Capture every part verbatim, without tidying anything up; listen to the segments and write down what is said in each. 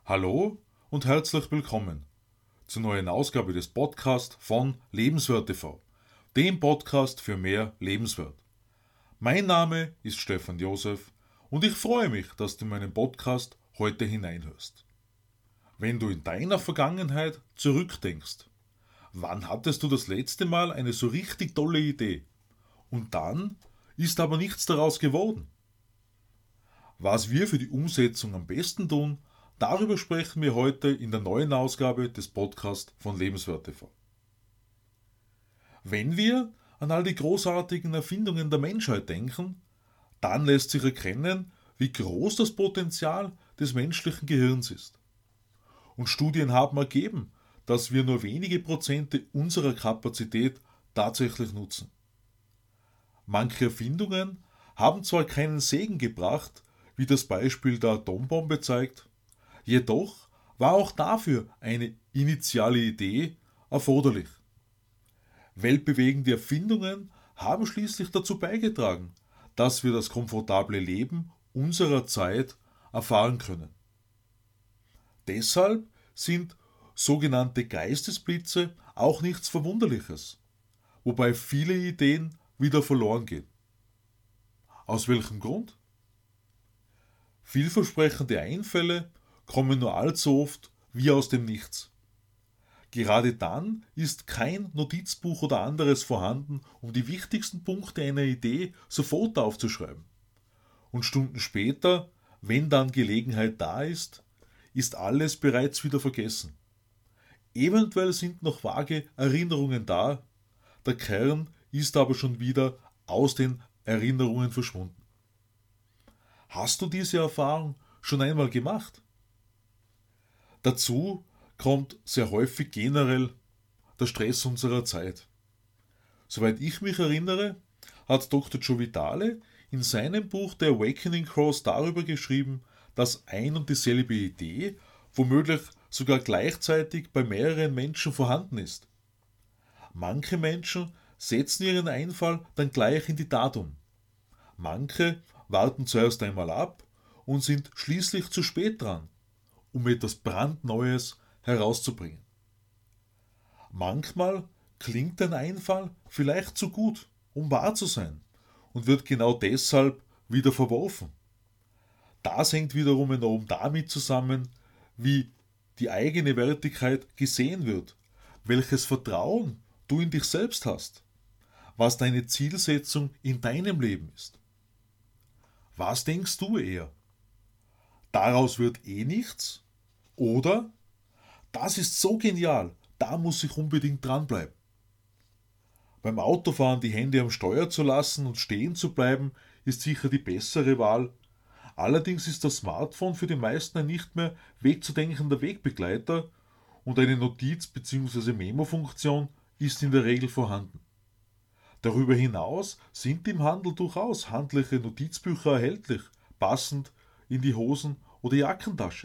Hallo und herzlich willkommen zur neuen Ausgabe des Podcasts von Lebenswert T V, dem Podcast für mehr Lebenswert. Mein Name ist Stefan Josef und ich freue mich, dass du in meinen Podcast heute hineinhörst. Wenn du in deiner Vergangenheit zurückdenkst, wann hattest du das letzte Mal eine so richtig tolle Idee und dann ist aber nichts daraus geworden? Was wir für die Umsetzung am besten tun, darüber sprechen wir heute in der neuen Ausgabe des Podcasts von Lebenswert T V. Wenn wir an all die großartigen Erfindungen der Menschheit denken, dann lässt sich erkennen, wie groß das Potenzial des menschlichen Gehirns ist. Und Studien haben ergeben, dass wir nur wenige Prozente unserer Kapazität tatsächlich nutzen. Manche Erfindungen haben zwar keinen Segen gebracht, wie das Beispiel der Atombombe zeigt, jedoch war auch dafür eine initiale Idee erforderlich. Weltbewegende Erfindungen haben schließlich dazu beigetragen, dass wir das komfortable Leben unserer Zeit erfahren können. Deshalb sind sogenannte Geistesblitze auch nichts Verwunderliches, wobei viele Ideen wieder verloren gehen. Aus welchem Grund? Vielversprechende Einfälle kommen nur allzu oft wie aus dem Nichts. Gerade dann ist kein Notizbuch oder anderes vorhanden, um die wichtigsten Punkte einer Idee sofort aufzuschreiben. Und Stunden später, wenn dann Gelegenheit da ist, ist alles bereits wieder vergessen. Eventuell sind noch vage Erinnerungen da, der Kern ist aber schon wieder aus den Erinnerungen verschwunden. Hast du diese Erfahrung schon einmal gemacht? Dazu kommt sehr häufig generell der Stress unserer Zeit. Soweit ich mich erinnere, hat Doktor Joe Vitale in seinem Buch The Awakening Cross darüber geschrieben, dass ein und dieselbe Idee womöglich sogar gleichzeitig bei mehreren Menschen vorhanden ist. Manche Menschen setzen ihren Einfall dann gleich in die Tat um. Manche warten zuerst einmal ab und sind schließlich zu spät dran, um etwas brandneues herauszubringen. Manchmal klingt ein Einfall vielleicht zu gut, um wahr zu sein und wird genau deshalb wieder verworfen. Das hängt wiederum enorm damit zusammen, wie die eigene Wertigkeit gesehen wird, welches Vertrauen du in dich selbst hast, was deine Zielsetzung in deinem Leben ist. Was denkst du eher? Daraus wird eh nichts? Oder das ist so genial, da muss ich unbedingt dranbleiben. Beim Autofahren die Hände am Steuer zu lassen und stehen zu bleiben, ist sicher die bessere Wahl. Allerdings ist das Smartphone für die meisten ein nicht mehr wegzudenkender Wegbegleiter und eine Notiz- bzw. Memo-Funktion ist in der Regel vorhanden. Darüber hinaus sind im Handel durchaus handliche Notizbücher erhältlich, passend in die Hosen- oder Jackentasche.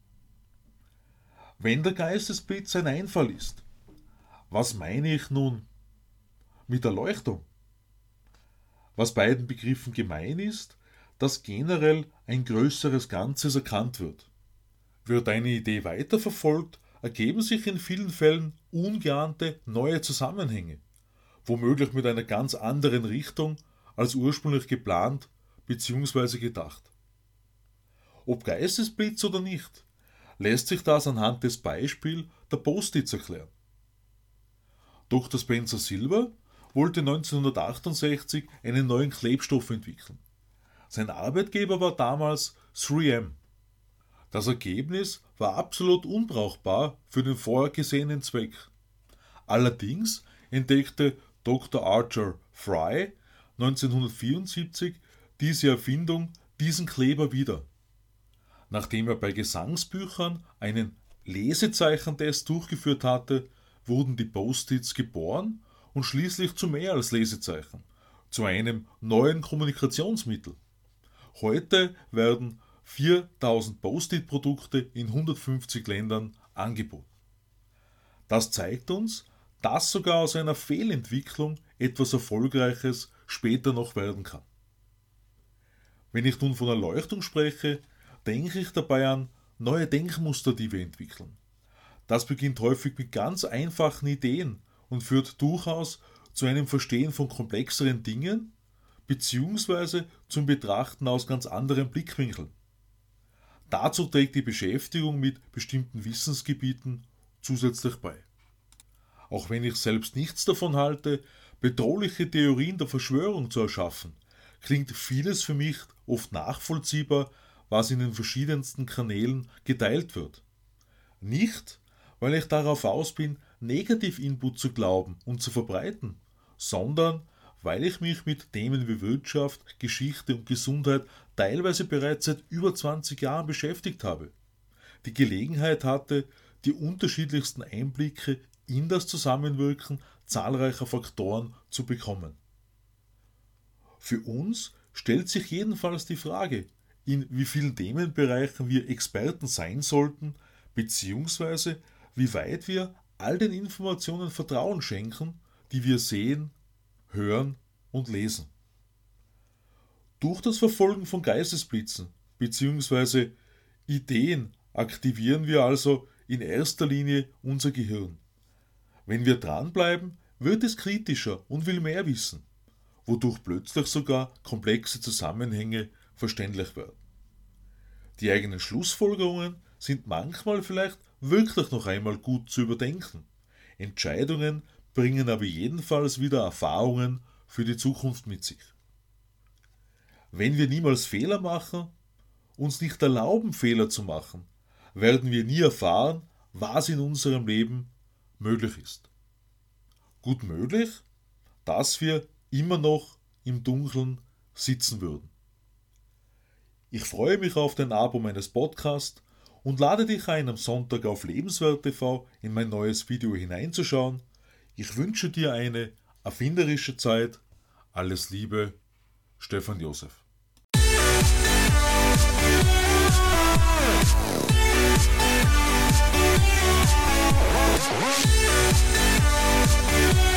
Wenn der Geistesblitz ein Einfall ist, was meine ich nun mit Erleuchtung? Was beiden Begriffen gemein ist, dass generell ein größeres Ganzes erkannt wird. Wird eine Idee weiterverfolgt, ergeben sich in vielen Fällen ungeahnte neue Zusammenhänge, womöglich mit einer ganz anderen Richtung als ursprünglich geplant bzw. gedacht. Ob Geistesblitz oder nicht, lässt sich das anhand des Beispiels der Post-its erklären. Doktor Spencer Silver wollte neunzehnhundertachtundsechzig einen neuen Klebstoff entwickeln. Sein Arbeitgeber war damals drei M. Das Ergebnis war absolut unbrauchbar für den vorgesehenen Zweck. Allerdings entdeckte Doktor Arthur Fry neunzehnhundertvierundsiebzig diese Erfindung, diesen Kleber wieder. Nachdem er bei Gesangsbüchern einen Lesezeichentest durchgeführt hatte, wurden die Post-its geboren und schließlich zu mehr als Lesezeichen, zu einem neuen Kommunikationsmittel. Heute werden viertausend Post-it-Produkte in hundertfünfzig Ländern angeboten. Das zeigt uns, dass sogar aus einer Fehlentwicklung etwas Erfolgreiches später noch werden kann. Wenn ich nun von Erleuchtung spreche, denke ich dabei an neue Denkmuster, die wir entwickeln. Das beginnt häufig mit ganz einfachen Ideen und führt durchaus zu einem Verstehen von komplexeren Dingen beziehungsweise zum Betrachten aus ganz anderen Blickwinkeln. Dazu trägt die Beschäftigung mit bestimmten Wissensgebieten zusätzlich bei. Auch wenn ich selbst nichts davon halte, bedrohliche Theorien der Verschwörung zu erschaffen, klingt vieles für mich oft nachvollziehbar, was in den verschiedensten Kanälen geteilt wird. Nicht, weil ich darauf aus bin, Negativ-Input zu glauben und zu verbreiten, sondern weil ich mich mit Themen wie Wirtschaft, Geschichte und Gesundheit teilweise bereits seit über zwanzig Jahren beschäftigt habe. Die Gelegenheit hatte, die unterschiedlichsten Einblicke in das Zusammenwirken zahlreicher Faktoren zu bekommen. Für uns stellt sich jedenfalls die Frage, in wie vielen Themenbereichen wir Experten sein sollten, beziehungsweise wie weit wir all den Informationen Vertrauen schenken, die wir sehen, hören und lesen. Durch das Verfolgen von Geistesblitzen bzw. Ideen aktivieren wir also in erster Linie unser Gehirn. Wenn wir dranbleiben, wird es kritischer und will mehr wissen, wodurch plötzlich sogar komplexe Zusammenhänge verständlich werden. Die eigenen Schlussfolgerungen sind manchmal vielleicht wirklich noch einmal gut zu überdenken. Entscheidungen bringen aber jedenfalls wieder Erfahrungen für die Zukunft mit sich. Wenn wir niemals Fehler machen, uns nicht erlauben, Fehler zu machen, werden wir nie erfahren, was in unserem Leben möglich ist. Gut möglich, dass wir immer noch im Dunkeln sitzen würden. Ich freue mich auf dein Abo meines Podcasts und lade dich ein, am Sonntag auf Lebenswert T V in mein neues Video hineinzuschauen. Ich wünsche dir eine erfinderische Zeit. Alles Liebe, Stefan Josef. We'll be right back.